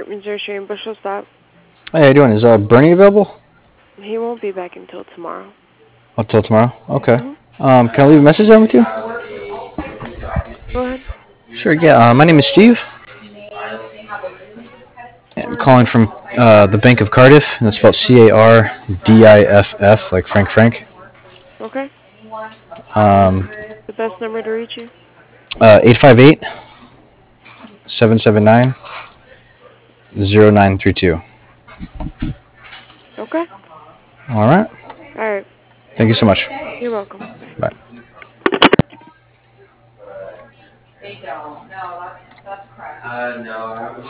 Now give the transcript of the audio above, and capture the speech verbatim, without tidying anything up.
Apartments are sharing Bushel Stop. Hey, how you doing? Is uh, Bernie available? He won't be back until tomorrow. Until tomorrow? Okay. Mm-hmm. Um, can I leave a message then with you? Go ahead. Sure, yeah. Uh, my name is Steve. I'm calling from uh, the Bank of Cardiff, and it's spelled C A R D I F F, like Frank Frank. Okay. Um, The best number to reach you? uh, eight five eight, seven seven nine, zero nine three two. Okay. All right. All right. Thank you so much. You're welcome. Bye. Bye.